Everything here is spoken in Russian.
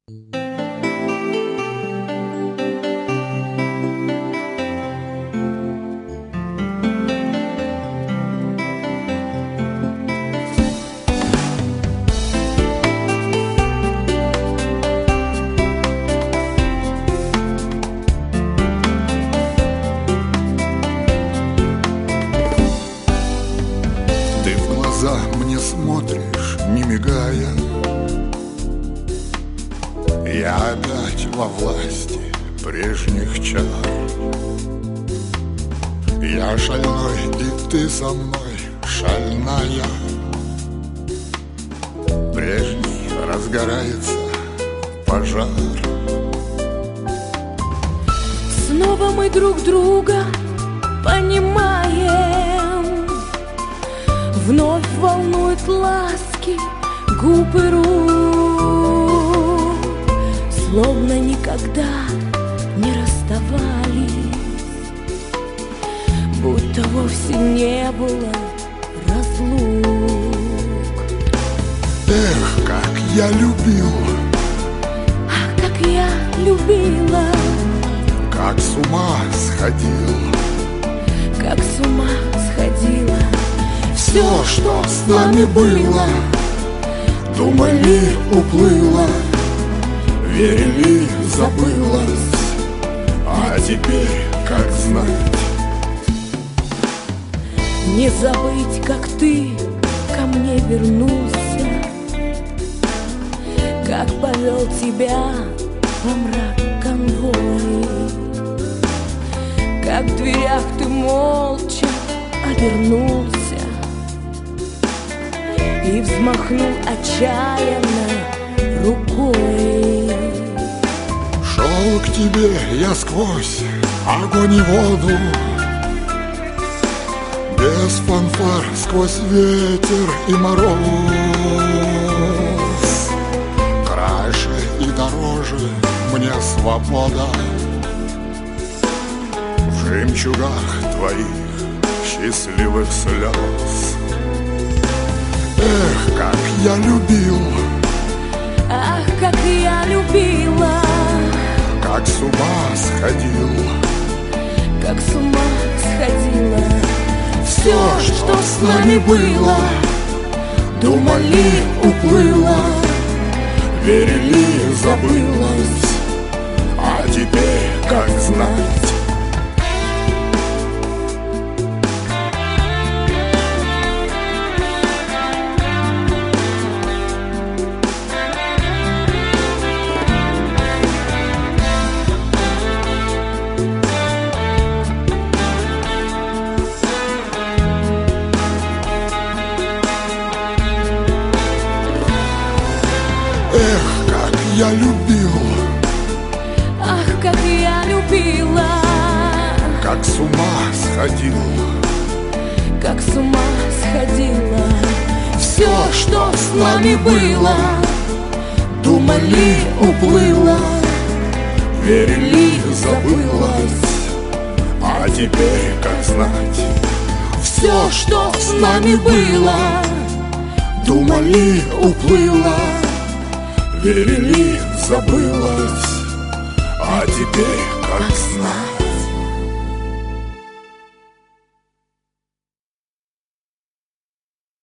Ты в глаза мне смотришь, не мигая. Я опять во власти прежних чар. Я шальной, и ты со мной шальная. Прежний разгорается пожар. Снова мы друг друга понимаем. Вновь волнуют ласки губ и рук, словно никогда не расставались, будто вовсе не было разлук. Эх, как я любил, Ах, как я любила, как с ума сходил. как с ума сходила. Все, что с нами было, думали, уплыло, верили, забылось. А теперь, как знать, Не забыть, как ты ко мне вернулся, как повел тебя во мрак конвой, как в дверях ты молча обернулся и взмахнул отчаянно рукой. шел к тебе я сквозь огонь и воду, без фанфар, сквозь ветер и мороз. Краше и дороже мне свобода в жемчугах твоих счастливых слез. Эх, как я любил, Ах, как я любила, как с ума сходил. как с ума сходила. Все, что с нами было, думали, уплыло, верили, забылось. А теперь, как знать, эх, как я любил, Ах, как я любила, как с ума сходил. как с ума сходила. Все, что с нами было, думали, уплыло, верили, забылось. А теперь, как знать, все, что с нами было, думали, уплыло, верили, забылось. А теперь, как знать.